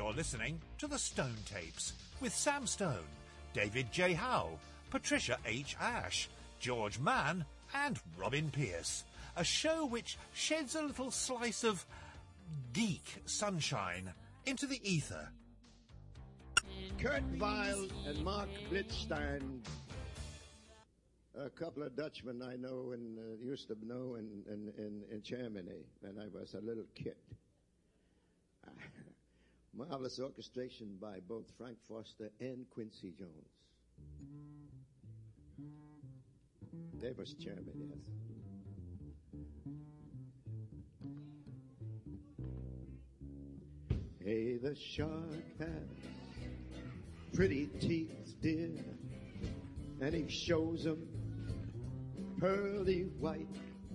You're listening to The Stone Tapes with Sam Stone, David J. Howe, Patricia H. Ash, George Mann and Robin Pierce. A show which sheds a little slice of geek sunshine into the ether. Kurt Weill and Mark Blitzstein, a couple of Dutchmen I know and used to know in Germany when I was a little kid. Marvelous orchestration by both Frank Foster and Quincy Jones. They was German, yes. Hey, the shark has pretty teeth, dear, and he shows them pearly white.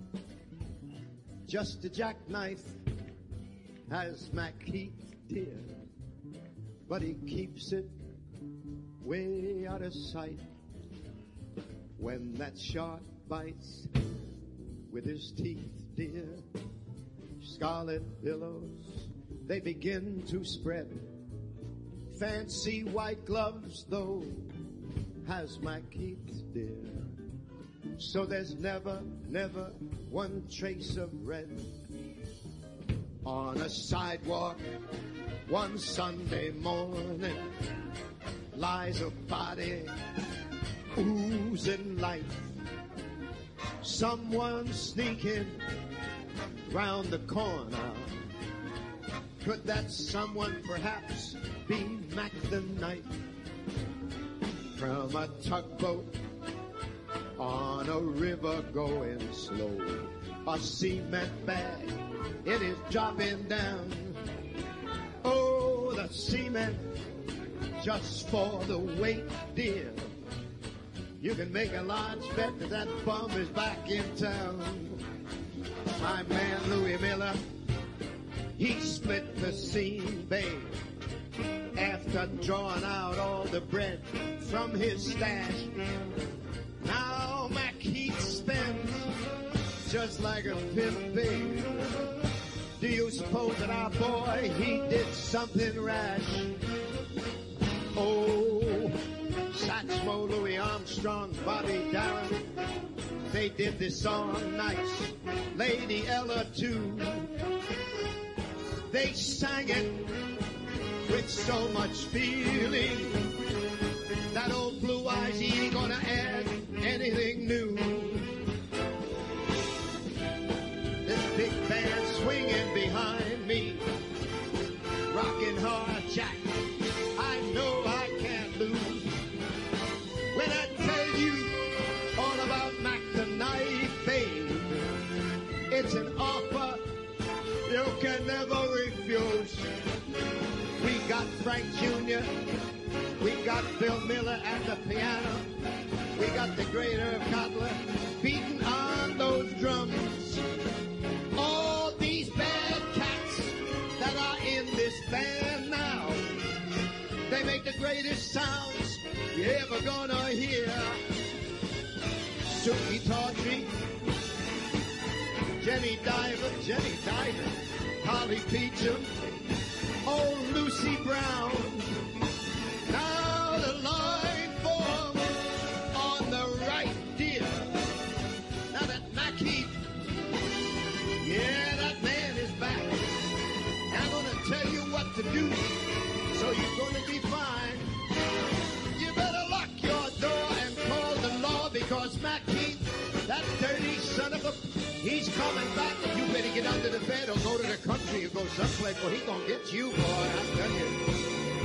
Just a jackknife has Mac Heath, dear, but he keeps it way out of sight. When that shark bites with his teeth, dear, scarlet billows, they begin to spread. Fancy white gloves, though, has Mac Heath, dear. So there's never, never one trace of red. On a sidewalk one Sunday morning lies a body oozing life. Someone sneaking round the corner. Could that someone perhaps be Mac the Knife? From a tugboat on a river going slow, a cement bag, it is dropping down. Oh, the cement, just for the weight, dear. You can make a large bet that that bum is back in town. My man Louis Miller, he split the seam, babe, after drawing out all the bread from his stash. Now Mac Heath spends just like a pimp, babe. Do you suppose that our boy, he did something rash? Oh, Satchmo, Louis Armstrong, Bobby Darin, they did this song nice. Lady Ella, too. They sang it with so much feeling that old Blue Eyes, he ain't gonna add anything new. This big band swinging behind me, rocking hard, Jack. I know I can't lose when I tell you all about Mac the Knife, babe. It's an offer you can never refuse. We got Frank Jr., we got Bill Miller at the piano, we got the great Irv Cotler beating on those drums. All these bad cats that are in this band now, they make the greatest sounds you're ever gonna hear. Suki Tawdry, Jenny Diver, Holly Peachum, old Lucy Brown. Now the line forms on the right, dear. Now that Mac Heath, yeah, that man is back. I'm gonna tell you what to do, so you're gonna be fine. You better lock your door and call the law, because Mac Heath, that dirty son of a, he's coming back. You better get under the bed or go to the country or go someplace, or he gonna get you, boy. I'm telling you.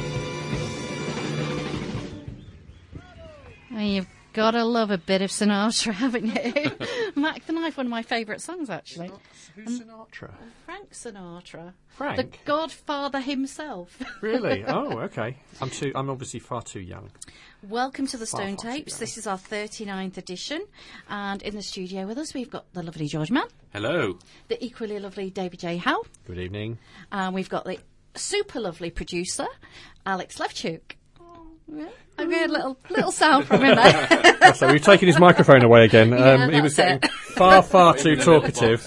Well, you've got to love a bit of Sinatra, haven't you? Mac the Knife, one of my favourite songs, actually. Who's Sinatra? Frank Sinatra. Frank? The Godfather himself. Really? Oh, okay. I'm obviously far too young. Welcome to the Far Stone too Tapes. young. This is our 39th edition. And in the studio with us, we've got the lovely George Mann, Hello. the equally lovely David J. Howe, Good evening. and we've got the super lovely producer, Alex Levchuk. Yeah, I heard a little sound from him there. So we've taken his microphone away again. Yeah, He was that's getting far too talkative.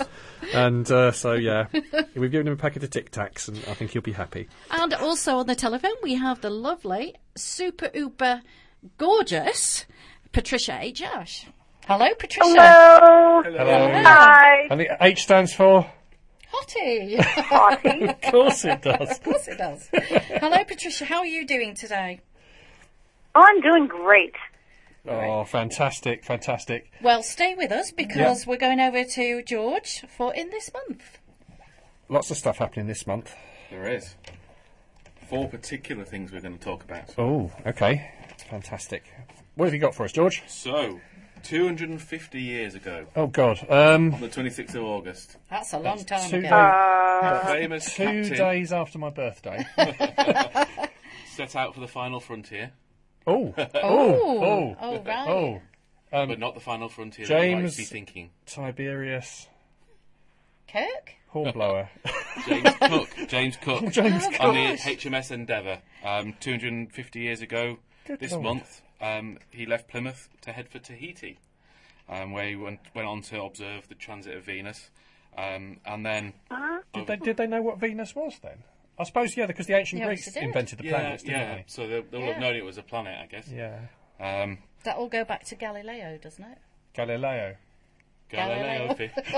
And so, yeah, we've given him a packet of Tic Tacs, and I think he'll be happy. And also on the telephone, we have the lovely, super uber gorgeous Patricia H. Ash. Hello, Patricia. Hello. Hello. Hi. And the H stands for? Hottie. Hottie. Of course it does. Of course it does. Hello, Patricia. How are you doing today? Oh, I'm doing great. Oh, fantastic, fantastic. Well, stay with us because we're going over to George for In This Month. Lots of stuff happening this month. There is. 4 particular things we're going to talk about. Oh, okay. Fantastic. What have you got for us, George? So, 250 years ago, Oh, God. on the 26th of August, That's a long time 2 ago. the famous 2 captain days after my birthday. set out for the final frontier, Oh. Oh, right. Oh. but not the final frontier that you might James- be thinking. Tiberius Kirk? Hornblower. James Cook. James Cook. On the HMS Endeavour, 250 years ago this Lord. month, he left Plymouth to head for Tahiti, where he went on to observe the transit of Venus, and then... Did they know what Venus was then? I suppose, yeah, because the ancient Yeah, Greeks obviously did. invented the planets, didn't yeah. So they'll have known it was a planet, I guess. they? Yeah. That all go back to Galileo, doesn't it? Galileo. Galileo.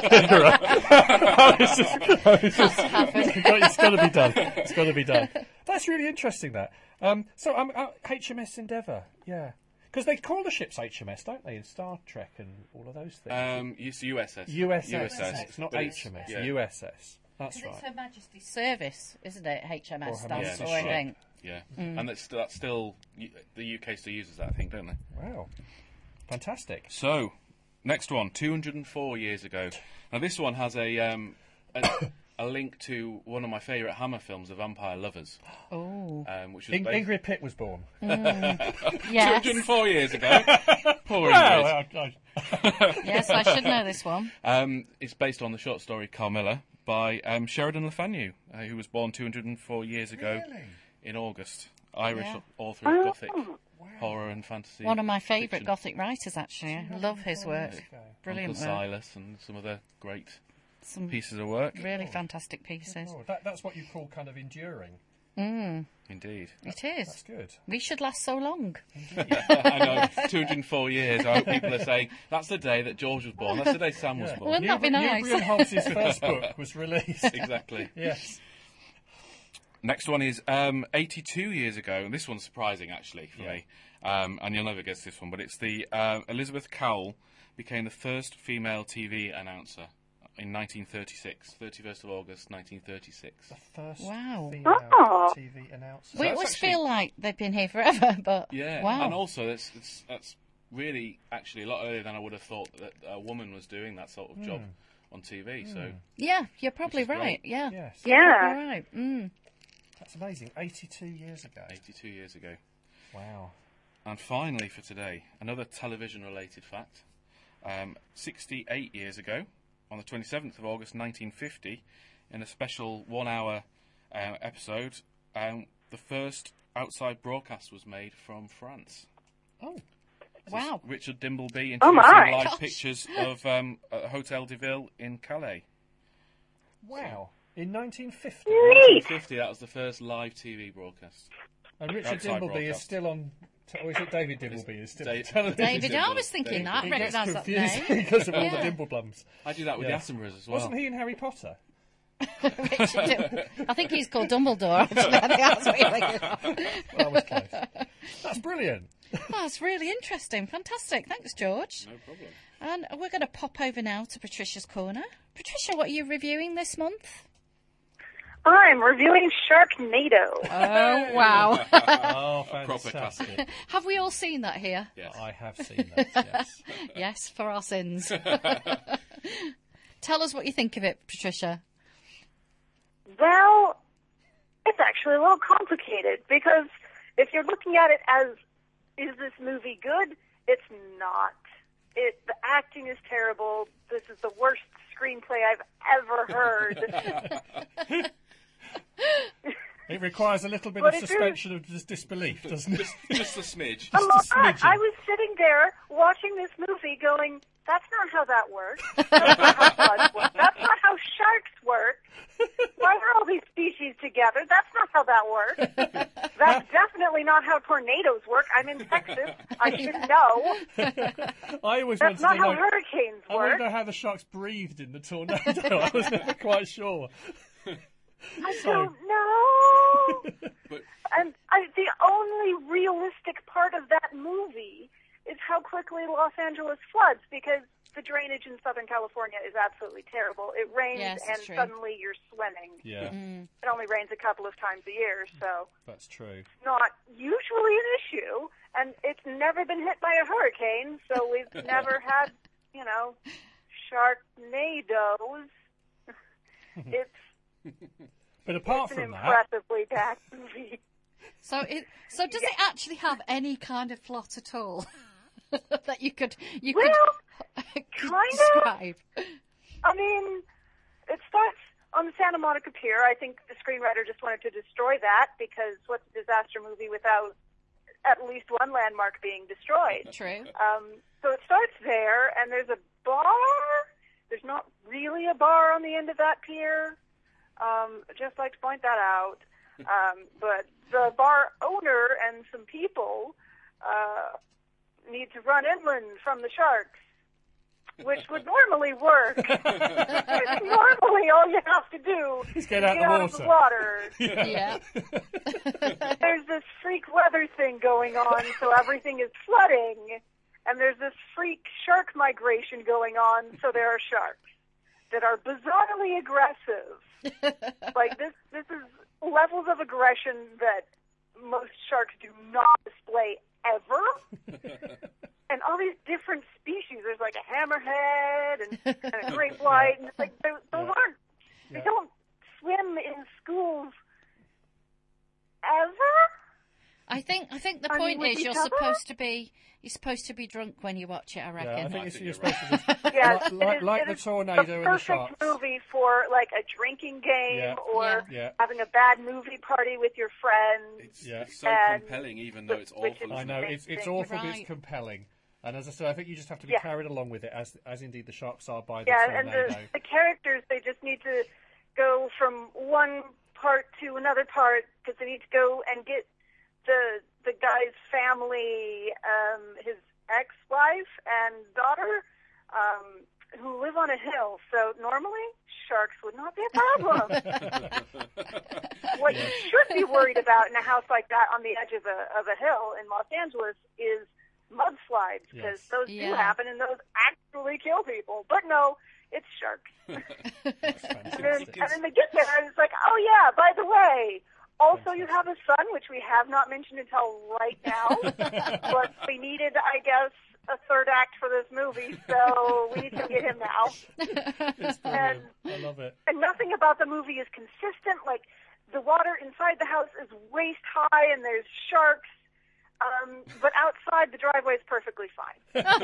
It's got to be done. It's got to be done. That's really interesting, that. So, HMS Endeavour, yeah. Because they call the ships HMS, don't they, in Star Trek and all of those things? It's USS. USS. It's not but it's- HMS. yeah. USS. That's It's right. Her Majesty's Service, isn't it? HMS Or stands Yeah, for, that's I right. think. Yeah, and that's still the UK still uses that, I think, don't they? Wow. Fantastic. So, next one, 204 years ago. Now this one has a link to one of my favourite Hammer films, The Vampire Lovers, Oh. which was based Ingrid Pitt was born. Yes. 204 years ago. Poor Ingrid. Yes, I should know this one. It's based on the short story Carmilla by Sheridan Le Fanu, who was born 204 years ago in August. Irish Yeah. author of Gothic horror and fantasy. One of my favourite fiction. Gothic writers, actually. I love his work. Brilliant Uncle work. Silas and some other great Some pieces of work. really fantastic pieces. Oh, that's what you call kind of enduring. Indeed. It is. That's good. We should last so long. I know, 204 years. I hope people are saying, that's the day that George was born. That's the day Sam was born. Wouldn't that be nice? Newbury and Hobbs' first book was released. Exactly. Yes. Next one is 82 years ago, and this one's surprising, actually, for me. And you'll never guess this one, but it's the Elizabeth Cowell became the first female TV announcer in 1936, 31st of August, 1936. The first Wow. female Oh. TV announcer. We that's always actually- feel like they've been here forever, but Yeah, wow. and also that's really actually a lot earlier than I would have thought that a woman was doing that sort of job on TV. So Yeah, you're probably Which is right. great. Yeah. Yes. You're Yeah. right. Mm. That's amazing. 82 years ago. 82 years ago. Wow. And finally for today, another television-related fact. 68 years ago, on the 27th of August 1950, in a special one-hour episode, the first outside broadcast was made from France. Oh. Wow. Richard Dimbleby Oh, introducing my. live Gosh. pictures of Hotel de Ville in Calais. Wow. In 1950. Neat. 1950, that was the first live TV broadcast. And Richard Outside Dimbleby is broadcast. still on... Or is it David Dimbleby is still on Dave- television? David, I was thinking that. He Recognise gets that confused name. because of all Yeah. the Dimbleblums. I do that with Yes. the Attenboroughs as well. Wasn't he in Harry Potter? Richard I think he's called Dumbledore, actually. I think that's what you're thinking of. Well, that was close. That's brilliant. That's really interesting. Fantastic. Thanks, George. No problem. And we're going to pop over now to Patricia's Corner. Patricia, what are you reviewing this month? I'm reviewing Sharknado. Oh, wow. Oh, Proper fantastic. classic. Have we all seen that here? Yes. I have seen that, yes. Yes, for our sins. Tell us what you think of it, Patricia. Well, it's actually a little complicated because if you're looking at it as, is this movie good? It's not. The acting is terrible. This is the worst screenplay I've ever heard. It requires a little bit But of if you're- suspension of disbelief, doesn't it? Just a smidge. A lot. smidgen. I was sitting there watching this movie going, that's not how that works. That's not how blood works. That's not how work. That's definitely not how tornadoes work. I'm in Texas. I should know. I always That's wanted not to how hurricanes I want work. to know how the sharks breathed in the tornado. I was never quite sure. I don't know. But And the only realistic part of that movie is how quickly Los Angeles floods, because the drainage in Southern California is absolutely terrible. It rains Yes, and it's true. suddenly you're swimming. Yeah, It only rains a couple of times a year, so that's true. it's not usually an issue. And it's never been hit by a hurricane, so we've never had, sharknadoes. It's But apart an from that, impressively bad movie. So does it actually have any kind of plot at all that you could Well, kind of. describe? I mean, it starts on the Santa Monica Pier. I think the screenwriter just wanted to destroy that, because what's a disaster movie without at least one landmark being destroyed? True. So it starts there, and there's a bar. There's not really a bar on the end of that pier. I'd just like to point that out. But the bar owner and some people need to run inland from the sharks, which would normally work. Normally, all you have to do is get out of the the water. water. Yeah. There's this freak weather thing going on, so everything is flooding. And there's this freak shark migration going on, so there are sharks that are bizarrely aggressive. Like, this is levels of aggression that most sharks do not display ever. And all these different species. There's like a hammerhead and a great white. And it's like, those aren't, they don't swim in schools ever. I think the I mean, point with is each you're other? supposed to be drunk when you watch it, I reckon. yeah, I think think you're you're supposed to be Yes, like it the is tornado the and the perfect sharks. movie for like a drinking game Yeah. or Yeah. having a bad movie party with your friends. it's so And- compelling, even though it's which awful. is- I know it's You're awful, but right. it's compelling. And as I said, I think you just have to be Yeah. carried along with it, as indeed the sharks are by the Yeah, and tornado. the characters, they just need to go from one part to another part, because they need to go and get the guy's family, his ex-wife and daughter, who live on a hill. So normally, sharks would not be a problem. What you should be worried about in a house like that on the edge of a hill in Los Angeles is mudslides, because Yes. those do Yeah. happen and those actually kill people. But no, it's sharks. That's And fantastic. then they get there and it's like, oh yeah, by the way, also you have a son, which we have not mentioned until right now. But we needed, I guess, a third act for this movie, so we need to get him now. It's And, brilliant. I love it. and nothing about the movie is consistent. Like, the water inside the house is waist high and there's sharks. But outside, the driveway is perfectly fine.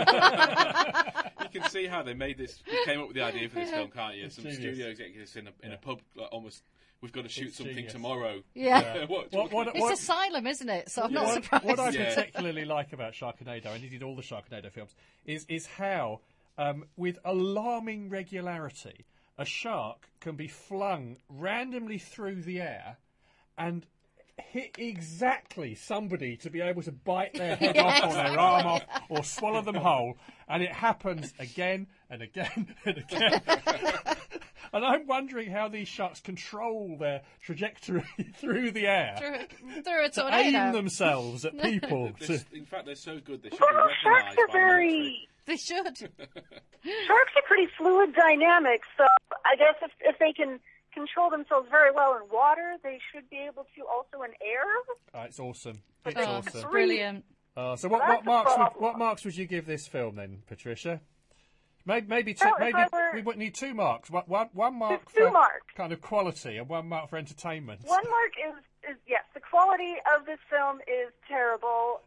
You can see how they made this. They came up with the idea for this film, can't you? Some genius. studio executives in a pub, like, almost. We've got to shoot It's something genius. tomorrow. Yeah. What It's Asylum, isn't it? So I'm not surprised. What I Yeah. particularly like about Sharknado, and indeed all the Sharknado films, is how, with alarming regularity, a shark can be flung randomly through the air and hit exactly somebody to be able to bite their head off or their arm off or swallow them whole, and it happens again and again and again. And I'm wondering how these sharks control their trajectory through the air Through a to tornado. aim themselves at people. In fact, they're so good they should Well, be sharks recognised are by the military. very... They should. Sharks are pretty fluid dynamics, so I guess if they can control themselves very well in water, they should be able to also in air. It's awesome. It's Oh, awesome. brilliant. So That's the what problem. marks would you give this film then, Patricia? Maybe two. Well, if Maybe I were- we would need 2 marks. One mark There's 2 for marks. kind of quality, and 1 mark for entertainment. One mark is yes, the quality of this film is terrible.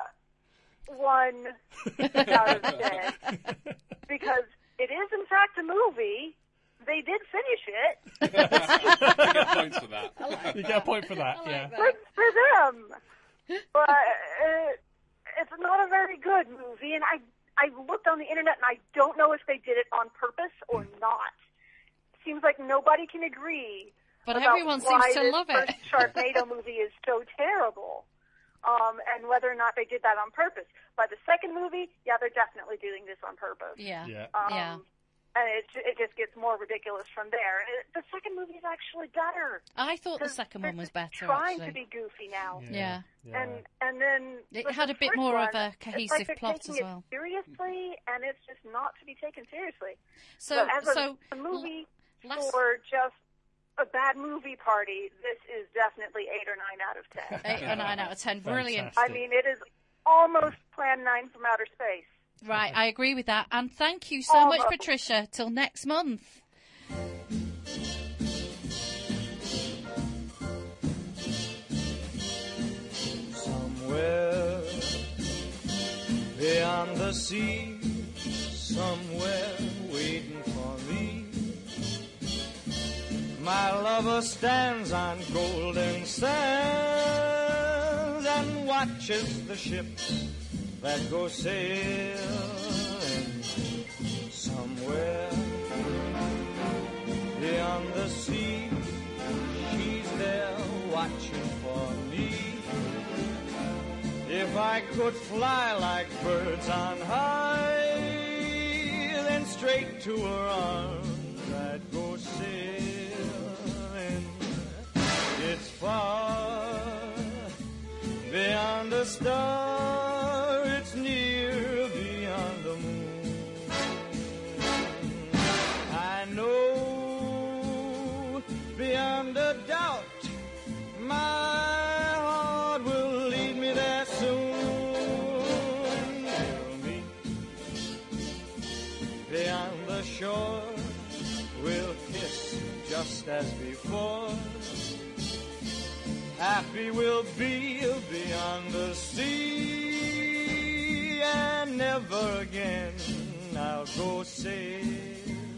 1 out of 10, because it is in fact a movie. They did finish it. You get points for that. You get a point for that. I Yeah. like Good for them. But it's not a very good movie, and I looked on the internet, and I don't know if they did it on purpose or not. Seems like nobody can agree But about everyone why seems to this love it. first Sharknado movie is so terrible, and whether or not they did that on purpose. By the second movie, yeah, they're definitely doing this on purpose. Yeah. Yeah. And it just gets more ridiculous from there. The second movie is actually better. I thought the 'cause second they're one was just better, trying actually. to be goofy now. Yeah. And then It with had the a bit first more one, of a it's cohesive like they're plot taking as it well. seriously, and it's just not to be taken seriously. So, But as a movie last- for just a bad movie party, this is definitely 8 or 9 out of 10. 8 or 9 out of 10. Brilliant. I mean, it is almost Plan 9 from outer space. Right, I agree with that. And thank you so much, Almost. Patricia. Till next month. Somewhere beyond the sea, somewhere waiting for me, my lover stands on golden sands and watches the ships that go sailing. Somewhere beyond the sea, she's there watching for me. If I could fly like birds on high, then straight to her arms I'd go sailing. It's far beyond the star, it's near beyond the moon. I know beyond a doubt my heart will lead me there soon. We'll meet beyond the shore, we'll kiss just as before. Happy we'll be beyond the sea, and never again I'll go sailing.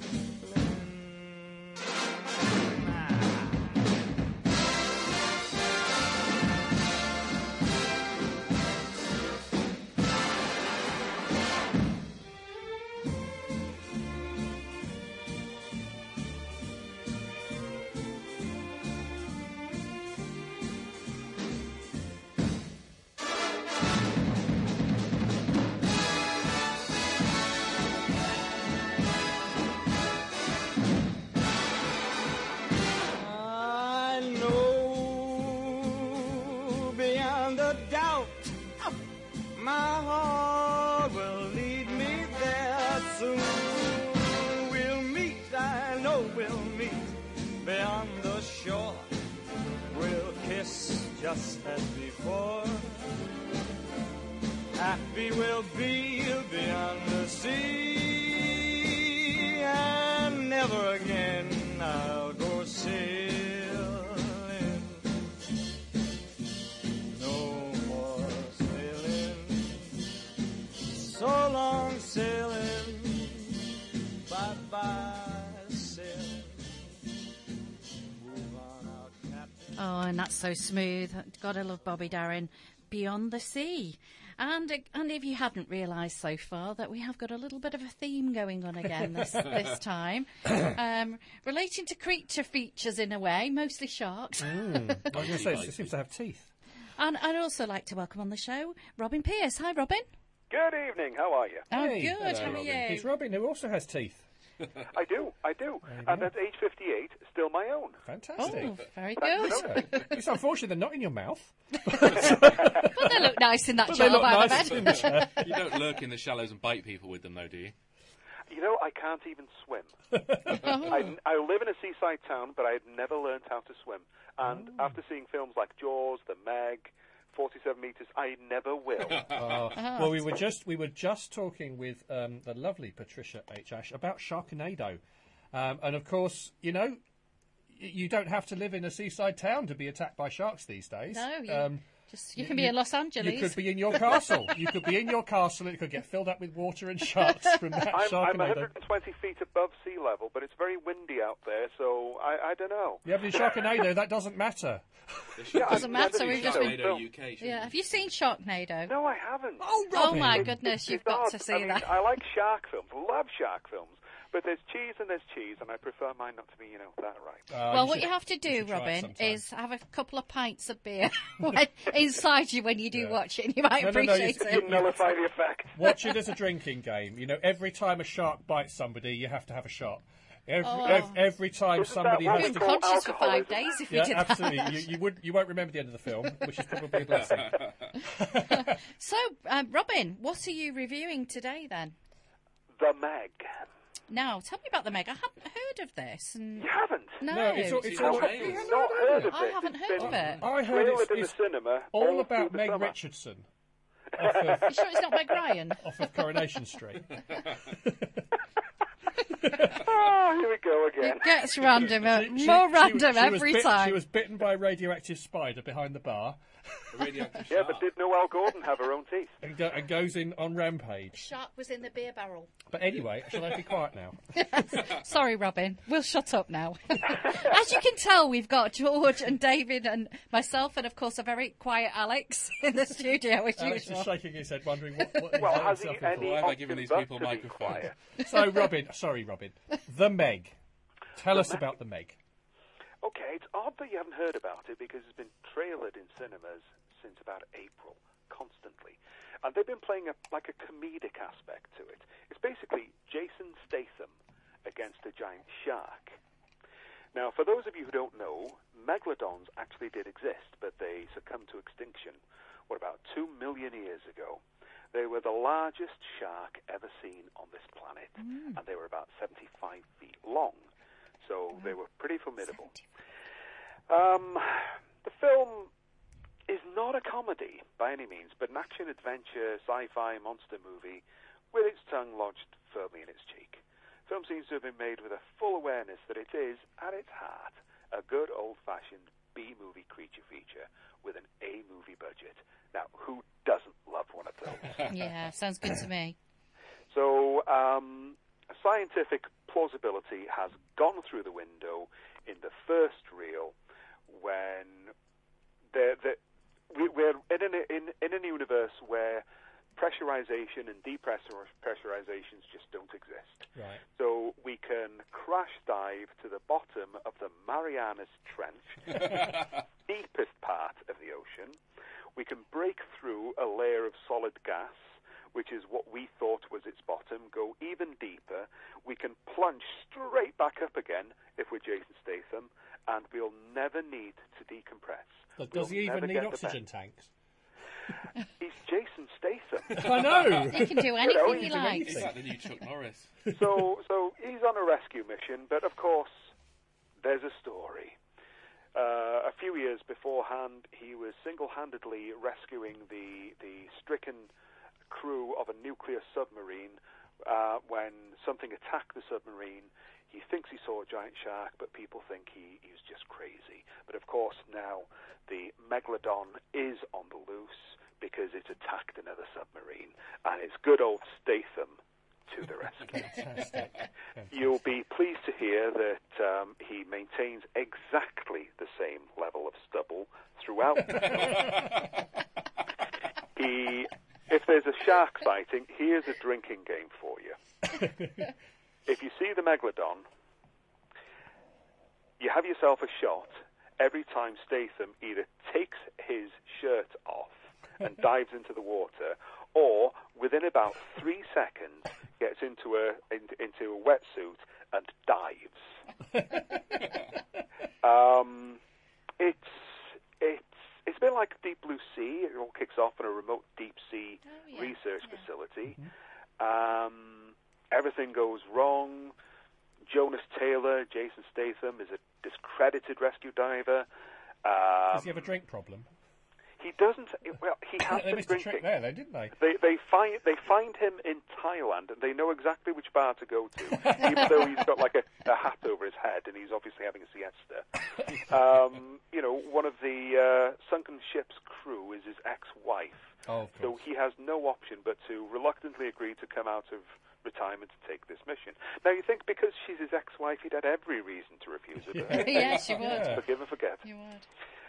My heart will lead me there soon. We'll meet, I know we'll meet beyond the shore. We'll kiss just as before. Happy we'll be beyond the sea, and never again I'll go sailing. So long sailing, bye-bye sailing. Move on out, Captain. Oh, and that's so smooth. Gotta love Bobby Darin. Beyond the Sea. And if you hadn't realised so far that we have got a little bit of a theme going on again this time, relating to creature features in a way, mostly sharks. I was going to say, it seems to have teeth. And I'd also like to welcome on the show Robin Pierce. Hi, Robin. Good evening, how are you? Oh, Hey. good. Hello, How are Robin. you? It's Robin who also has teeth. I do. And at age 58, still my own. Fantastic. Oh, very good. Yeah. It's unfortunate they're not in your mouth. But they look nice in that But they job, look I nice bet. in the chair. You don't lurk in the shallows and bite people with them, though, do you? You know, I can't even swim. I live in a seaside town, but I've never learned how to swim. And after seeing films like Jaws, The Meg, 47 Metres, I never will. Well, we were just talking with the lovely Patricia H. Ash about Sharknado. And of course, you know, you don't have to live in a seaside town to be attacked by sharks these days. No, you can be in Los Angeles. You could be in your castle. You could be in your castle and it could get filled up with water and sharks from that I'm Sharknado. 120 feet above sea level, but it's very windy out there, so I don't know. Yeah, but in Sharknado, that doesn't matter. Doesn't matter, we've just been... Sharknado UK, shouldn't Yeah, it? have you seen Sharknado? No, I haven't. Oh my goodness, you've It's got odd. to see I mean, that. I like shark films, love shark films, But there's cheese and there's cheese, and I prefer mine not to be, that right. Well, what you have to do, Robin, is have a couple of pints of beer inside you when you do watch it, and you might appreciate it. Nullify the effect. Watch it as a drinking game. Every time a shark bites somebody, you have to have a shot. Every time somebody has You'd to be conscious for 5 days if you did absolutely. that. You won't remember the end of the film, which is probably a blessing. So, Robin, what are you reviewing today then? The Meg. Now, tell me about the Meg. I hadn't heard of this. You haven't? No. It's How have you not heard of it? I haven't heard of it. I heard Trailered in the it's cinema all all about through the Meg summer. Richardson. You sure it's not Meg Ryan? Off of Coronation Street. Here we go again. It gets random, more random every time. She was bitten by a radioactive spider behind the bar. Yeah, but did Noelle Gordon have her own teeth? And goes in on rampage. Shark was in the beer barrel. But anyway, shall I be quiet now? Sorry, Robin. We'll shut up now. As you can tell, we've got George and David and myself, and of course a very quiet Alex in the studio as Alex usual. is shaking his head, wondering what Well, he's has he himself in any for. Why have I given these option people but to be microphones? quiet? So, Robin, The Meg. Tell us about The Meg. Okay, it's odd that you haven't heard about it because it's been trailered in cinemas since about April, constantly. And they've been playing a comedic aspect to it. It's basically Jason Statham against a giant shark. Now, for those of you who don't know, megalodons actually did exist, but they succumbed to extinction, about 2 million years ago. They were the largest shark ever seen on this planet, and they were about 75 feet long. So they were pretty formidable. The film is not a comedy by any means, but an action-adventure, sci-fi monster movie with its tongue lodged firmly in its cheek. The film seems to have been made with a full awareness that it is, at its heart, a good old-fashioned B-movie creature feature with an A-movie budget. Now, who doesn't love one of those? Yeah, sounds good to me. So, scientific plausibility has gone through the window in the first reel when we're in a universe where pressurization and depressurizations just don't exist. Right. So we can crash dive to the bottom of the Marianas Trench, deepest part of the ocean. We can break through a layer of solid gas, which is what we thought was its bottom, go even deeper. We can plunge straight back up again if we're Jason Statham, and we'll never need to decompress. Does he even need oxygen tanks? He's Jason Statham. I know. He can do anything he likes. He's like the new Chuck Norris. So he's on a rescue mission, but of course, there's a story. A few years beforehand, he was single-handedly rescuing the stricken crew of a nuclear submarine when something attacked the submarine. He thinks he saw a giant shark, but people think he was just crazy. But of course, now the Megalodon is on the loose because it's attacked another submarine, and it's good old Statham to the rescue. Fantastic. You'll be pleased to hear that he maintains exactly the same level of stubble throughout the film. If there's a shark sighting, here's a drinking game for you. If you see the Megalodon, you have yourself a shot every time Statham either takes his shirt off and dives into the water, or within about 3 seconds gets into a wetsuit and dives. It's a bit like Deep Blue Sea. It all kicks off in a remote deep sea research facility. Everything goes wrong. Jonas Taylor, Jason Statham, is a discredited rescue diver. Does he have a drink problem? He doesn't. Well, he has They been missed a trick drinking. there, though, didn't they? They find him in Thailand, and they know exactly which bar to go to, even though he's got like a hat over his head, and he's obviously having a siesta. One of the sunken ship's crew is his ex-wife, Oh, of so course. he has no option but to reluctantly agree to come out of retirement to take this mission. Now, you think because she's his ex-wife, he'd had every reason to refuse it. But Yes, you would. forgive and forget. You would.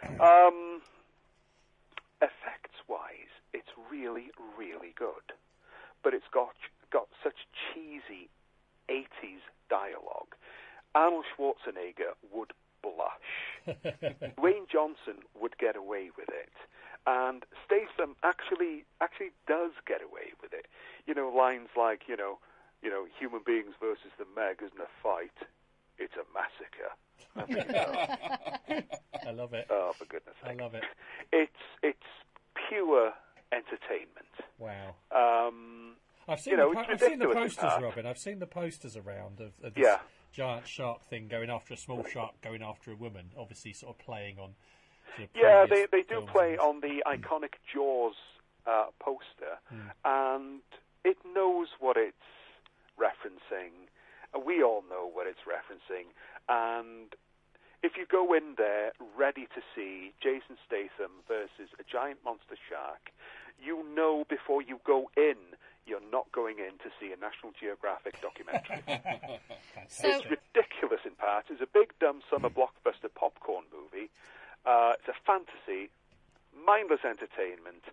Effects-wise, it's really, really good. But it's got such cheesy 80s dialogue, Arnold Schwarzenegger would blush. Dwayne Johnson would get away with it. And Statham actually does get away with it. You know, lines like, you know, human beings versus the Meg isn't a fight, it's a massacre. I mean, I love it. oh, for goodness sake. I love it. It's pure entertainment. Wow. I've seen the posters, Robin. I've seen the posters around of this giant shark thing going after a small shark, going after a woman. Obviously, sort of playing on. Sort of they do play on the iconic Jaws poster, and it knows what it's referencing. We all know what it's referencing, and if you go in there ready to see Jason Statham versus a giant monster shark, you know before you go in, you're not going in to see a National Geographic documentary. It's ridiculous in parts. It's a big, dumb summer blockbuster popcorn movie. It's a fantasy, mindless entertainment,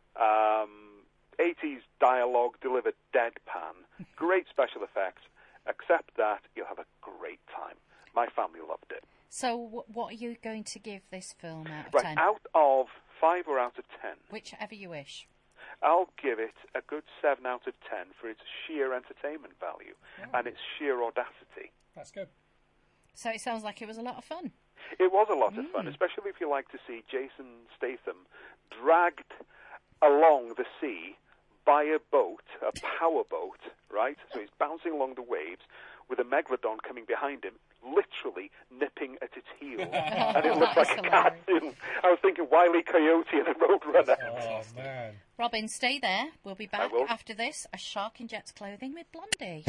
80s dialogue delivered deadpan, great special effects. Accept that, you'll have a great time. My family loved it. So what are you going to give this film out of 10? Right, out of 5 or out of 10? Whichever you wish. I'll give it a good 7 out of 10 for its sheer entertainment value and its sheer audacity. That's good. So it sounds like it was a lot of fun. It was a lot of fun, especially if you like to see Jason Statham dragged along the sea by a boat, a power boat, right? So he's bouncing along the waves with a megalodon coming behind him, literally nipping at its heels. And it looks like a cartoon. I was thinking Wile E. Coyote and the Roadrunner. Oh, man. Robin, stay there. We'll be back after this. A Shark in Jet's Clothing with Blondie.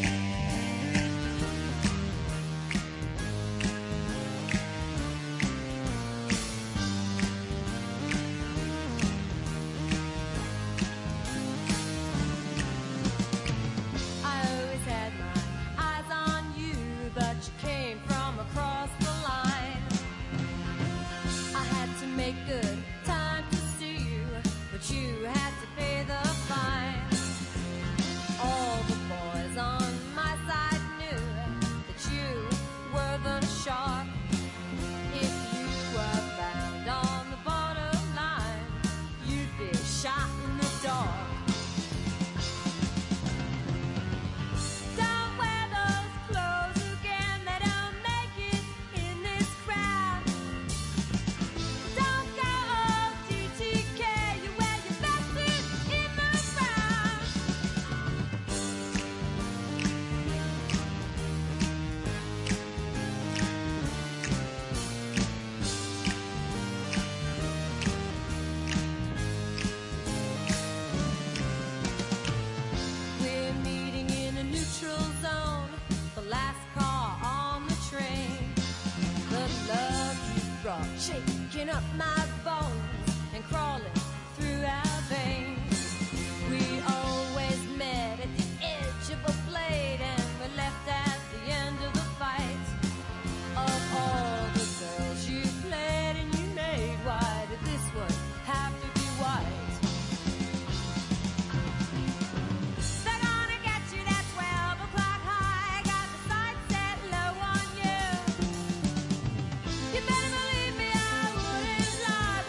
Shaking up my bones and crawling through our veins. We always met at the edge of a blade and were left at the end of the fight. Of all the girls you played and you made, why did this one have to be white? They're gonna get you that 12 o'clock high, got the sights set low on you. You better believe me, I wouldn't lie.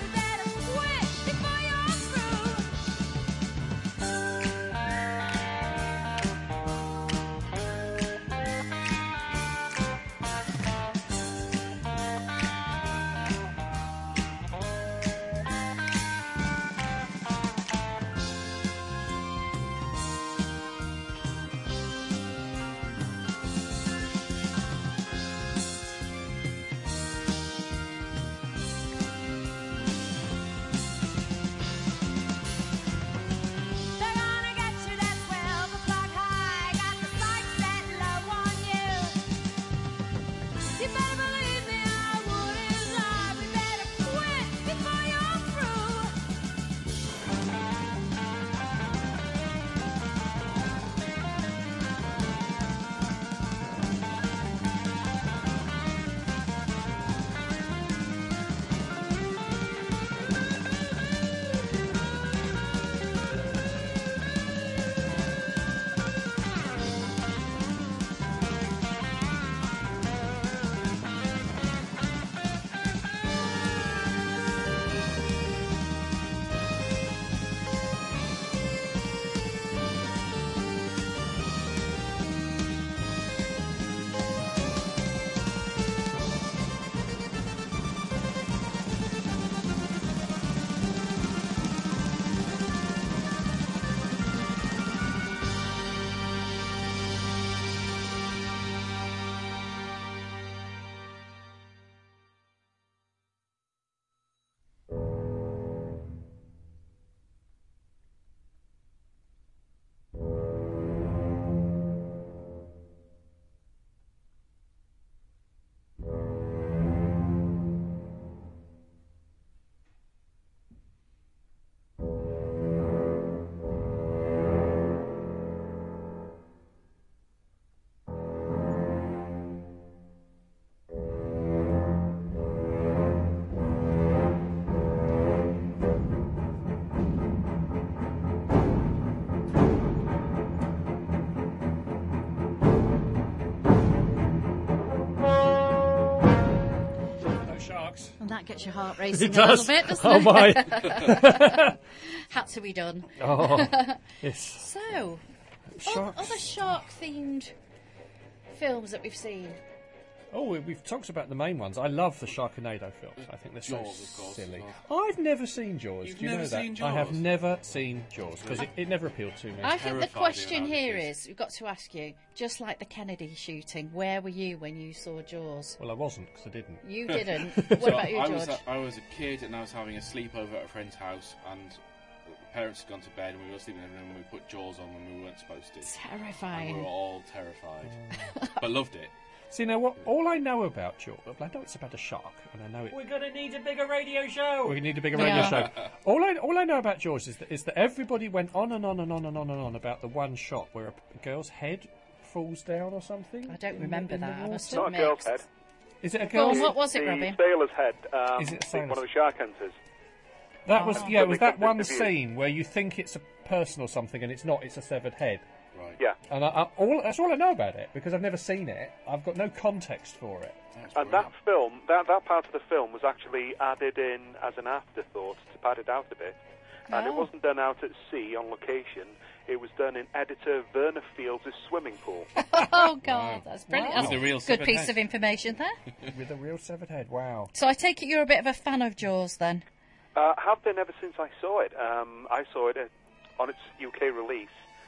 sharks. And that gets your heart racing It a little does. bit, doesn't Oh, it? my. Had to be done. Oh, yes. So, Sharks. other shark-themed films that we've seen. Oh, we've talked about the main ones. I love the Sharknado films. I think they're so Jaws, of course, silly. as well. I've never seen Jaws. You've Do you never know that? seen I have Jaws? never seen Jaws because it never appealed to me. I think the terrified question of it, here because- is, we've got to ask you, just like the Kennedy shooting, where were you when you saw Jaws? Well, I wasn't because I didn't. You didn't. What about you, George? I was a kid and I was having a sleepover at a friend's house, and the parents had gone to bed and we were sleeping in the room and we put Jaws on when we weren't supposed to. And we Terrifying. were all terrified, but loved it. See, now, what? All I know about Jaws, I know it's about a shark, and I know it. We're going to need a bigger radio show. We need a bigger We radio are. show. All I know about Jaws is that everybody went on and on and on and on and on about the one shot where a girl's head falls down or something. I don't in remember the that. I water. must Not a admit. girl's head. Is it a Go on, girl's? what was it, The Robin? sailor's head. Is it a I think one of sailor's? the shark hunters. That was yeah. It was that one Interview. scene where you think it's a person or something and it's not. It's a severed head. Right. Yeah. And that's all I know about it because I've never seen it. I've got no context for it. That's And brilliant. that film, that part of the film was actually added in as an afterthought to pad it out a bit. And it Oh. wasn't done out at sea on location. It was done in editor Werner Fields' swimming pool. Oh, God, that's brilliant. Wow. That's With a real good severed piece head. of information there. With a real severed head. Wow. So I take it you're a bit of a fan of Jaws, then? Have been ever since I saw it. I saw it on its UK release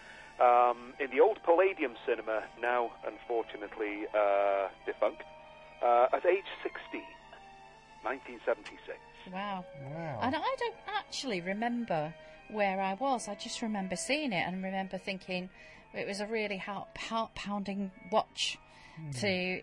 in the old Palladium cinema, now unfortunately defunct, at age 16, 1976. Wow. Wow. And I don't actually remember where I was. I just remember seeing it and remember thinking it was a really heart-pounding watch to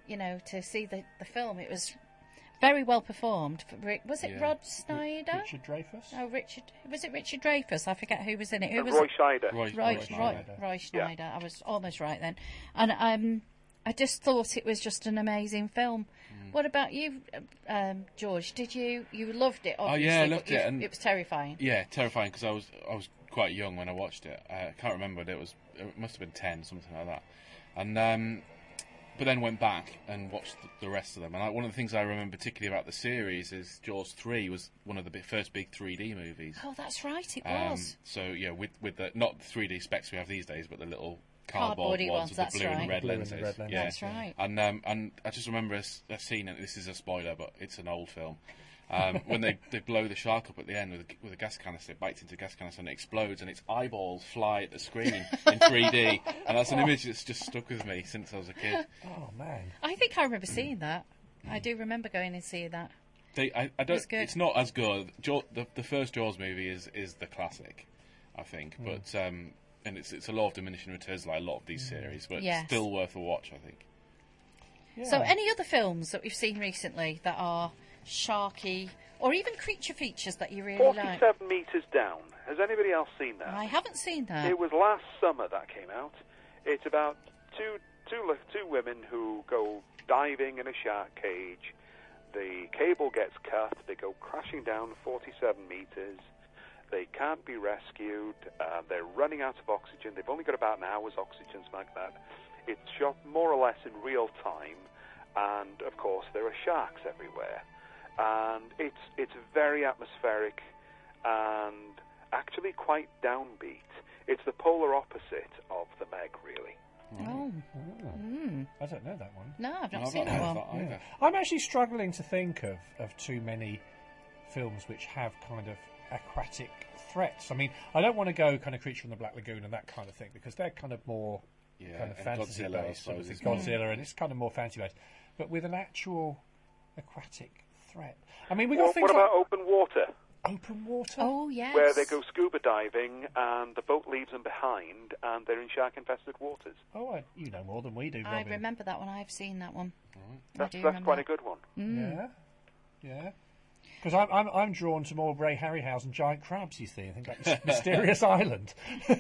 see the film. It was very well performed. Was it Yeah. Rod Snyder? Richard Dreyfuss. Oh, was it Richard Dreyfuss? I forget who was in it. Who was Roy it? Scheider. Roy Schneider. I was almost right then. And I just thought it was just an amazing film. What about you, George? Did you loved it? Obviously, yeah, I but loved it, and- it was terrifying. Yeah, terrifying because I was quite young when I watched it. I can't remember, but it must have been 10, something like that. And but then went back and watched the rest of them. And one of the things I remember particularly about the series is Jaws 3 was one of the first big 3D movies. Oh, that's right, it was. So yeah, with the not the 3D specs we have these days, but the little cardboard Cardboardy ones ones, with the that's blue and right. red Blue and lenses. red lenses. Yeah. That's right. And I just remember a scene, and this is a spoiler, but it's an old film. When they blow the shark up at the end with a gas canister, it bites into a gas canister and it explodes, and its eyeballs fly at the screen in 3D. And that's an image that's just stuck with me since I was a kid. Oh man. I think I remember seeing that. I do remember going and seeing that. I don't. It's good. It's not as good. The first Jaws movie is the classic, I think. But and it's a law of diminishing returns, like a lot of these series, but Yes. still worth a watch, I think. So, Yeah. any other films that we've seen recently that are sharky, or even creature features that you really like? 47 Meters Down. Has anybody else seen that? I haven't seen that. It was last summer that came out. It's about two women who go diving in a shark cage. The cable gets cut. They go crashing down 47 meters. They can't be rescued. They're running out of oxygen. They've only got about an hour's oxygen, something like that. It's shot more or less in real time, and of course there are sharks everywhere. And it's very atmospheric and actually quite downbeat. It's the polar opposite of The Meg, really. Oh. I don't know that one. No, I've not I've seen not that heard one. that either. I'm actually struggling to think of too many films which have kind of aquatic threats. I mean, I don't want to go kind of Creature from the Black Lagoon and that kind of thing because they're kind of more Yeah, kind of and fantasy Godzilla, I based, suppose, obviously as well. Godzilla, and it's kind of more fantasy based. But with an actual aquatic threat, I mean, we got things What about like Open Water, open water. Oh, yes. where they go scuba diving and the boat leaves them behind and they're in shark-infested waters? Oh, you know more than we do, I Robin. remember that one. I've seen that one. That's remember quite that. a good one. Yeah. Because I'm drawn to more Ray Harryhausen giant crabs. You see, I think like Mysterious Island.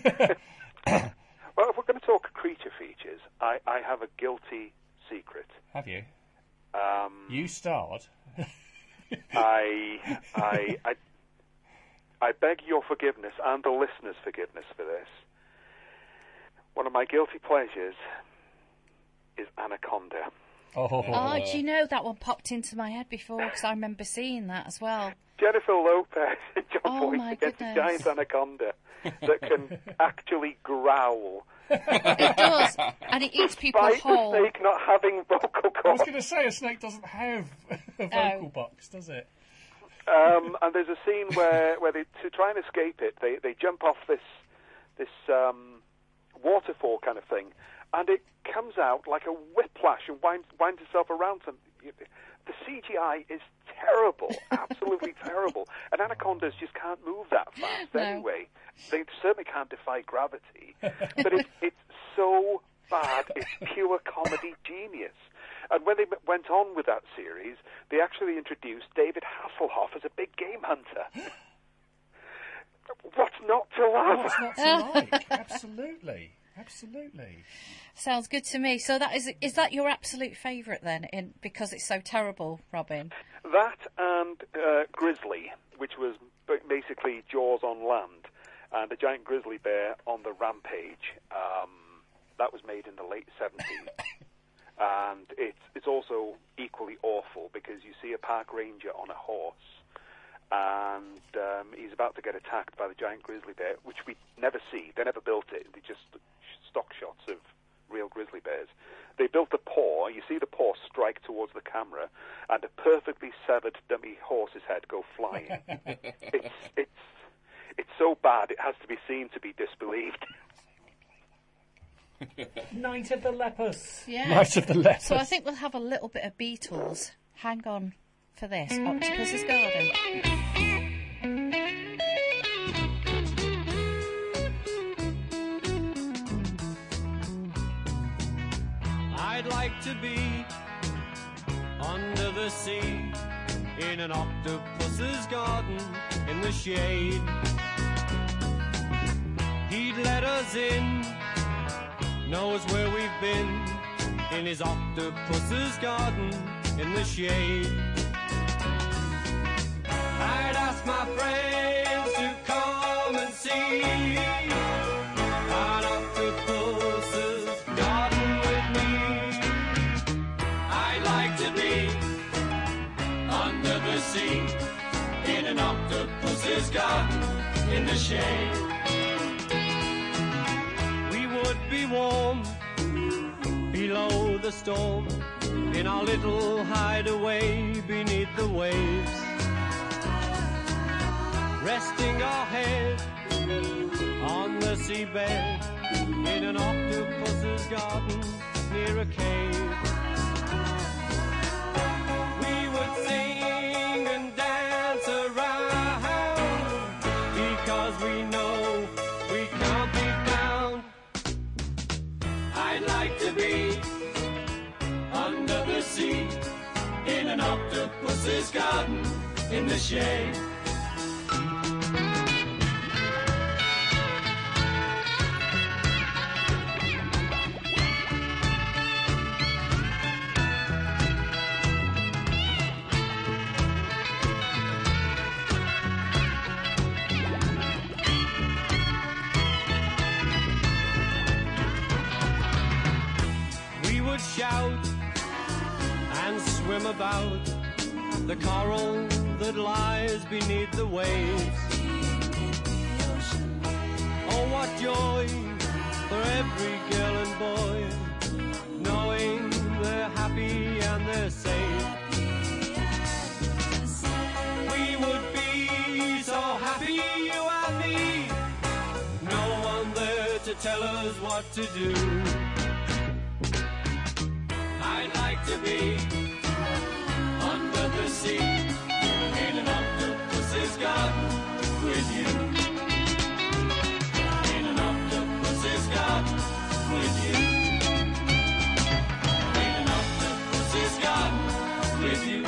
Well, if we're going to talk creature features, I have a guilty secret. Have you? You starred. I beg your forgiveness and the listeners' forgiveness for this. One of my guilty pleasures is Anaconda. Oh, do you know that one popped into my head before because I remember seeing that as well. Jennifer Lopez and John Oh, Boyce my against a goodness. giant anaconda that can actually growl. It does, and it eats people Despite whole. the snake not having vocal I was cords. going to say a snake doesn't have a vocal box, does it? And there's a scene where they, to try and escape it, they jump off this waterfall kind of thing, and it comes out like a whiplash and winds itself around some. The CGI is terrible, absolutely terrible. And anacondas just can't move that fast anyway. They certainly can't defy gravity. But it's so bad, it's pure comedy genius. And when they went on with that series, they actually introduced David Hasselhoff as a big game hunter. What's not to love? What's not to like? Absolutely. Absolutely. Sounds good to me. So that is that your absolute favourite then, because it's so terrible, Robin? That and Grizzly, which was basically Jaws on land, and a giant grizzly bear on the rampage. That was made in the late 70s. And it's also equally awful because you see a park ranger on a horse, and he's about to get attacked by the giant grizzly bear, which we never see. They never built it. They just stock shots of real grizzly bears. They built the paw. You see the paw strike towards the camera, and a perfectly severed dummy horse's head go flying. It's so bad it has to be seen to be disbelieved. Night of the Lepers. Yeah. Night of the Lepers. So I think we'll have a little bit of Beatles. Hang on for this. Octopus's Garden. I'd like to be under the sea in an octopus's garden in the shade. He'd let us in, knows where we've been, in his octopus's garden in the shade. I'd ask my friends to come and see an octopus's garden with me. I'd like to be under the sea in an octopus's garden in the shade. We would be warm below the storm in our little hideaway beneath the waves, resting our head on the seabed in an octopus's garden near a cave. We would sing and dance around because we know we can't be found. I'd like to be under the sea in an octopus's garden in the shade. We would shout and swim about the coral that lies beneath the waves. Oh, what joy for every girl and boy, knowing they're happy and they're safe. We would be so happy, you and me, no one there to tell us what to do. I'd like to be under the sea in an octopus's garden with you. In an octopus's garden with you. In an octopus's garden with you.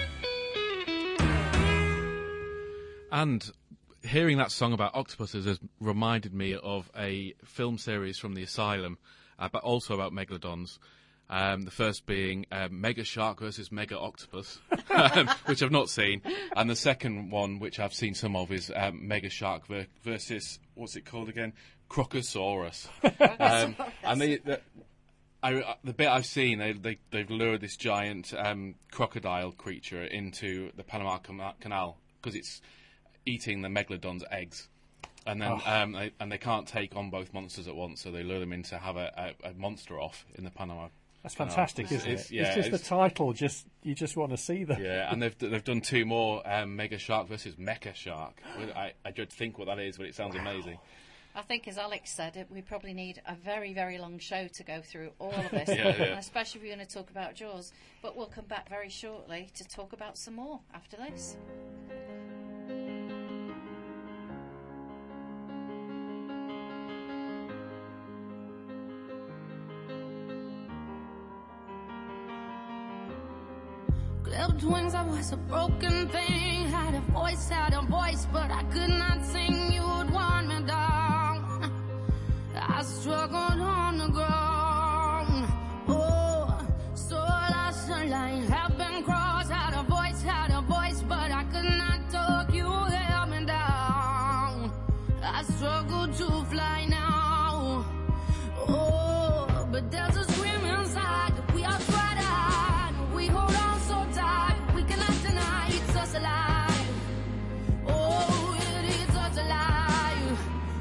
And hearing that song about octopuses has reminded me of a film series from the Asylum, but also about megalodons. The first being Mega Shark versus Mega Octopus, which I've not seen. And the second one, which I've seen some of, is Mega Shark versus, what's it called again? Crocosaurus. And the bit I've seen, they've lured this giant crocodile creature into the Panama Canal because it's eating the megalodon's eggs, and then and they can't take on both monsters at once, so they lure them in to have a monster off in the Panama. That's fantastic, isn't it? Yeah, it's just the title. You just want to see them. Yeah, and they've done 2 more, Mega Shark versus Mecha Shark. I dread to think what that is, but it sounds amazing. I think, as Alex said, we probably need a very, very long show to go through all of this, especially if we're going to talk about Jaws. But we'll come back very shortly to talk about some more after this. Clipped wings, I was a broken thing. Had a voice, but I could not sing. You would want me down. I struggled on the ground. Oh, so last night have been crossed. Had a voice, but I could not talk. You held me down. I struggle to fly now. Oh, but there's a scream inside that we are tried. We hold on so tight, we cannot deny it's us alive. Oh, it is us alive.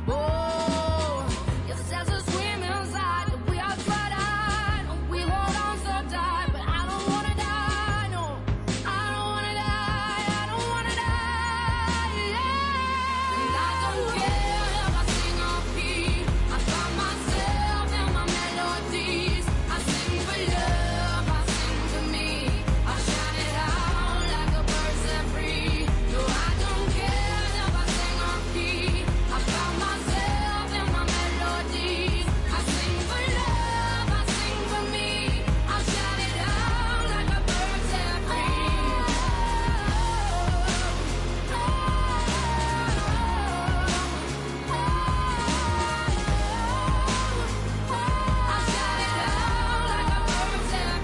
Oh, yes, there's a scream inside that we are tried. We hold on so tight, but I don't wanna die. No, I don't wanna die. I don't wanna die. Yeah. And I don't care if I sing or pee. I find myself in my melodies. I sing for love, I sing for me. I shout it out like a bird set free. No, I don't care if I sing or pee. I found myself in my melodies. I sing for love, I sing for me. I shout it out like a bird set free. I shout it out like a bird set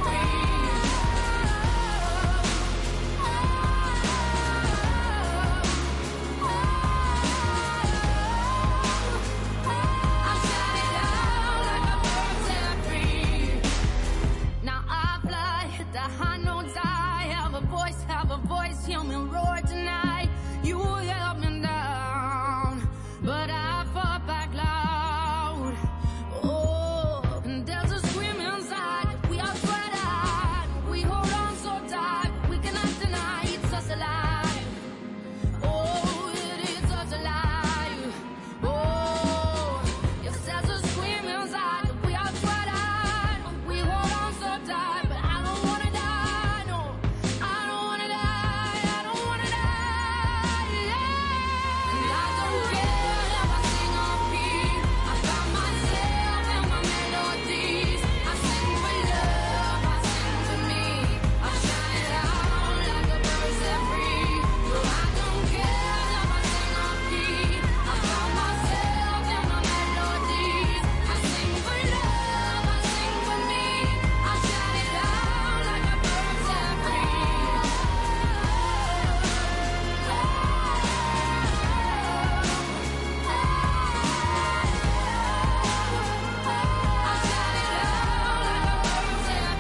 free. Now I fly, hit the high notes. I have a voice, hear me roar tonight. You held me down, but I fought back loud. Oh, and there's a scream inside that we are tried. We hold on so tight, we cannot deny it's us alive. Oh, it is us alive. Oh, yes, there's a scream inside that we are tried. We hold on so tight, but I don't wanna die. No, I don't wanna die. I don't wanna die. Yeah. And I don't care if I sing or pee. I found myself in my melodies. I sing for love, I sing for me. I shout it out like a bird set free. No, I don't care if I sing or pee. I found myself in my melodies. I sing for love, I sing for me. I shout it out like a bird set free. I shout it out like a bird set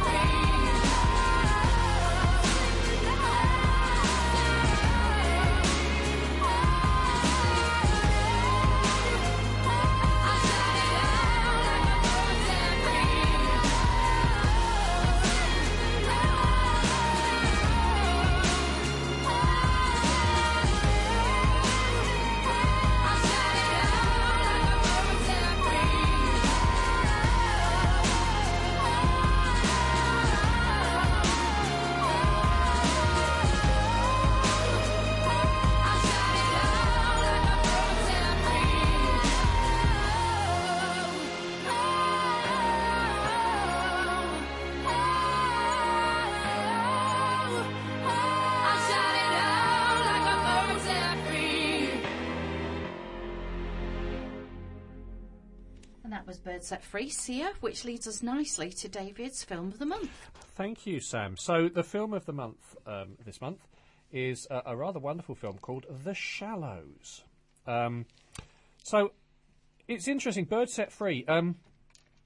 And that was Bird Set Free, Sia, which leads us nicely to David's Film of the Month. Thank you, Sam. So the film of the month this month is a rather wonderful film called The Shallows. So it's interesting. Bird Set Free.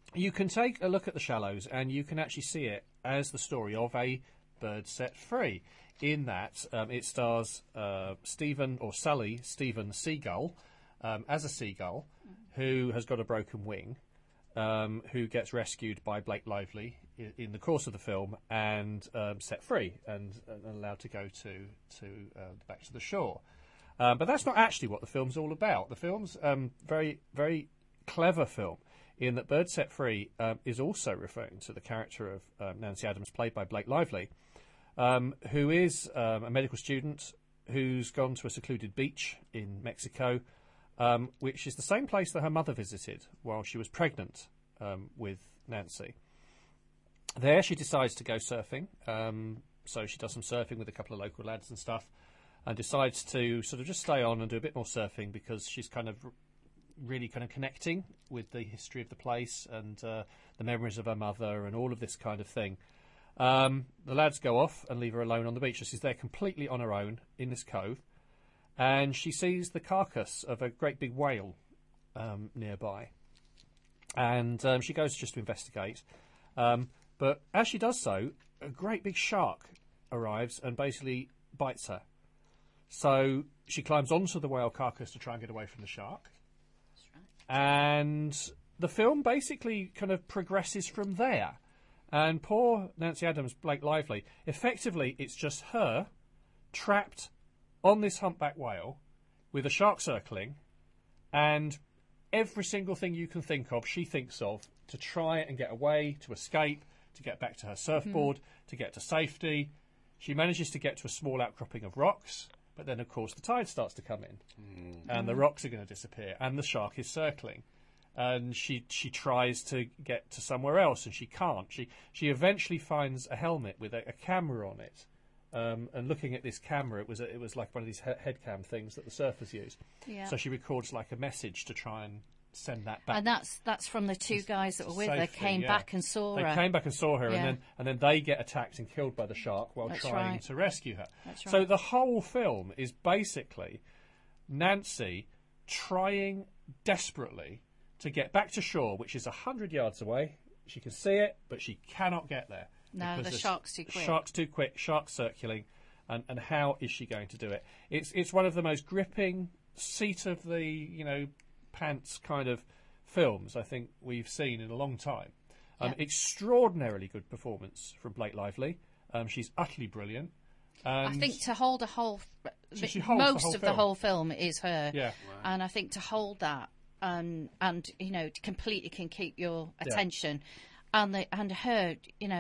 you can take a look at The Shallows and you can actually see it as the story of a bird set free, in that it stars Stephen Seagull as a seagull who has got a broken wing, who gets rescued by Blake Lively in the course of the film and set free and allowed to go to back to the shore. But that's not actually what the film's all about. The film's very, very clever film in that Bird Set Free is also referring to the character of Nancy Adams, played by Blake Lively, who is a medical student who's gone to a secluded beach in Mexico, which is the same place that her mother visited while she was pregnant with Nancy. There she decides to go surfing, so she does some surfing with a couple of local lads and stuff, and decides to sort of just stay on and do a bit more surfing because she's really connecting with the history of the place and the memories of her mother and all of this kind of thing. The lads go off and leave her alone on the beach. She's there completely on her own in this cove, and she sees the carcass of a great big whale nearby. And she goes just to investigate. But as she does so, a great big shark arrives and basically bites her. So she climbs onto the whale carcass to try and get away from the shark. And the film basically kind of progresses from there. And poor Nancy Adams, Blake Lively, effectively it's just her trapped on this humpback whale with a shark circling, and every single thing you can think of, she thinks of to try and get away, to escape, to get back to her surfboard, to get to safety. She manages to get to a small outcropping of rocks, but then, of course, the tide starts to come in, and the rocks are going to disappear, and the shark is circling. And she tries to get to somewhere else, and she can't. She eventually finds a helmet with a camera on it, and looking at this camera, it was like one of these head cam things that the surfers use. Yeah. So she records like a message to try and send that back. And that's from the two guys that were with her, came back and saw her. They came back and saw her, and then they get attacked and killed by the shark while trying to rescue her. That's right. So the whole film is basically Nancy trying desperately to get back to shore, which is 100 yards away. She can see it, but she cannot get there. No, the shark's too quick. Shark's too quick, shark's circling, and how is she going to do it? It's one of the most gripping, seat of the, pants kind of films I think we've seen in a long time. Extraordinarily good performance from Blake Lively. She's utterly brilliant. I think to hold a whole... She holds most of the whole film is her. Yeah. Wow. And I think to hold that and completely can keep your attention. And her,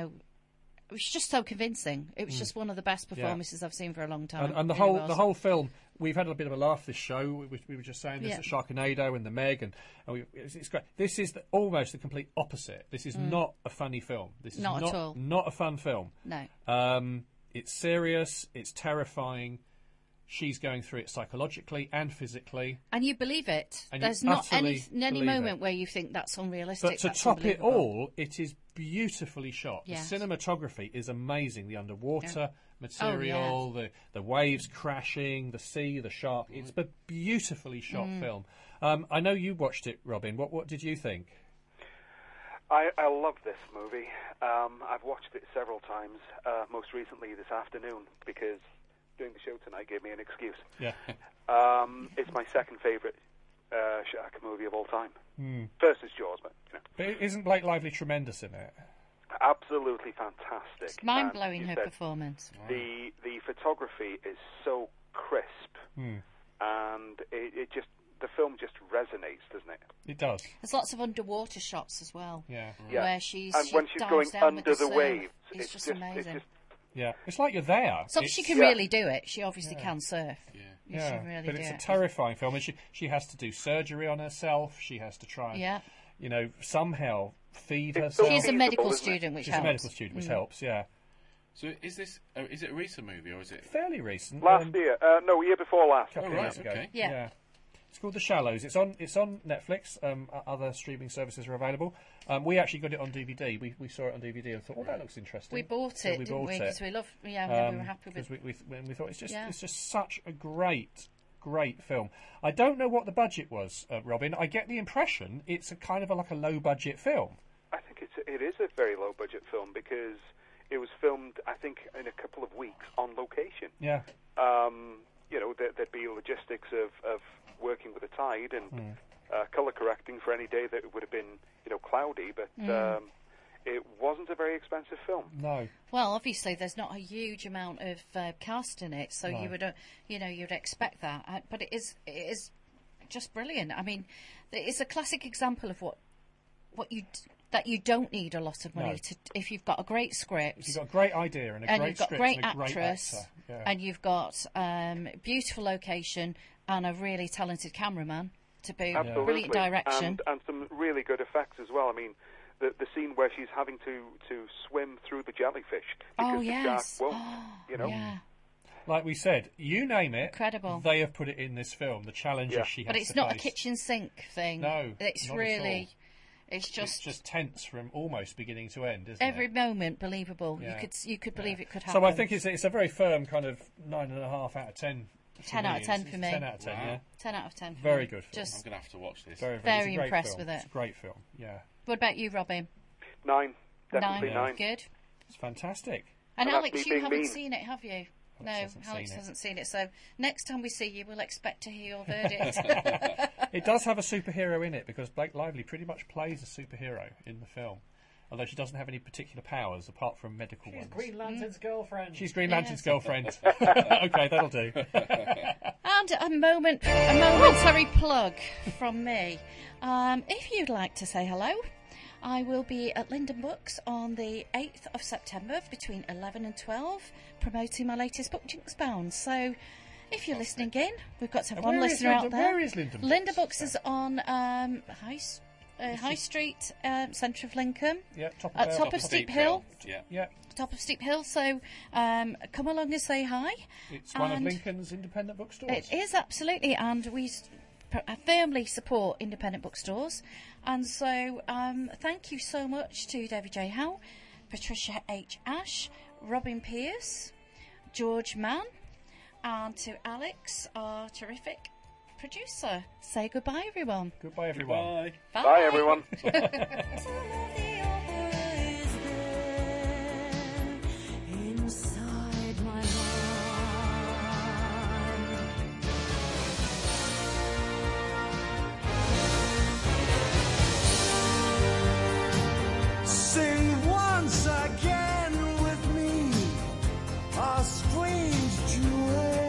it was just so convincing. It was just one of the best performances I've seen for a long time. And the whole film, we've had a bit of a laugh this show. We were just saying this at Sharknado and the Meg, and it's great. This is almost the complete opposite. This is not a funny film. This is not at all. Not a fun film. No. It's serious. It's terrifying. She's going through it psychologically and physically. And you believe it. And there's not any moment where you think that's unrealistic. But to top it all, it is beautifully shot. Yes. The cinematography is amazing. The underwater material, the waves crashing, the sea, the shark. It's a beautifully shot film. I know you watched it, Robin. What did you think? I love this movie. I've watched it several times, most recently this afternoon, because doing the show tonight gave me an excuse. Yeah. It's my second favourite shark movie of all time. First is Jaws, but But isn't Blake Lively tremendous in it? Absolutely fantastic. It's mind-blowing, her performance. The photography is so crisp, and the film just resonates, doesn't it? It does. There's lots of underwater shots as well. Yeah. Where she when she's dives going down under with the surf. waves, It's just amazing. Yeah, it's like you're there. So she can really do it. She obviously can surf. Yeah, she really but do it's it. a terrifying film, and she has to do surgery on herself. She has to try and, somehow feed herself. She's a medical student, which helps. She's a medical student, which helps, yeah. So is it a recent movie, or is it... Fairly recent. Last year. No, year before last. Couple of years ago. Okay. Yeah. It's called The Shallows. It's on Netflix. Other streaming services are available. We actually got it on DVD. We saw it on DVD and thought, that looks interesting. We bought it, didn't we? Because we love. Yeah, we were happy with it. Because we thought it's just such a great film. I don't know what the budget was, Robin. I get the impression it's a kind of like a low budget film. I think it is a very low budget film because it was filmed, I think, in a couple of weeks on location. Yeah. There'd be logistics of working with the tide and colour correcting for any day that it would have been, cloudy, but it wasn't a very expensive film. No. Well, obviously, there's not a huge amount of cast in it, so you would, you'd expect that. But it is just brilliant. I mean, it's a classic example of that you don't need a lot of money to if you've got a great script. If you've got a great idea and a great script great and a great actress, actor. and you've got beautiful location and a really talented cameraman to boot, brilliant direction, and some really good effects as well. I mean, the scene where she's having to swim through the jellyfish because the shark won't. Yeah. Like we said, you name it, incredible. They have put it in this film. The challenges she has to face. But it's not a kitchen sink thing. No, it's not really. At all. It's just tense from almost beginning to end, isn't every it? moment believable. Yeah. You could believe it could happen. So I think it's a very firm kind of 9.5 out of 10. 10 out of 10 for me. 10 out of 10, yeah. 10 out of 10 for very me. Good film. I'm going to have to watch this. Very impressed film. with it. It's a great film, yeah. What about you, Robin? 9. Definitely 9. Good. It's fantastic. And Alex, you haven't seen it, have you? No, Alex hasn't seen it. So next time we see you, we'll expect to hear your verdict. It does have a superhero in it because Blake Lively pretty much plays a superhero in the film. Although she doesn't have any particular powers apart from medical ones. She's Green Lantern's girlfriend. She's Green Lantern's girlfriend. Okay, that'll do. And a momentary plug from me. If you'd like to say hello, I will be at Linden Books on the 8th of September between 11 and 12, promoting my latest book, Jinx Bound. So if you're listening in, we've got to have one listener out there. Where is Linden Books? Linden Books is on High Street, centre of Lincoln. Yeah, top of Steep Hill. Yeah. Top of Steep Hill. So come along and say hi. It's one of Lincoln's independent bookstores. It is, absolutely, and we firmly support independent bookstores. And so thank you so much to David J. Howe, Patricia H. Ash, Robin Pierce, George Mann, and to Alex, our terrific producer. Say goodbye, everyone. Goodbye, everyone. Bye. Bye, everyone. Inside my mind. Sing once again with me a strange duet.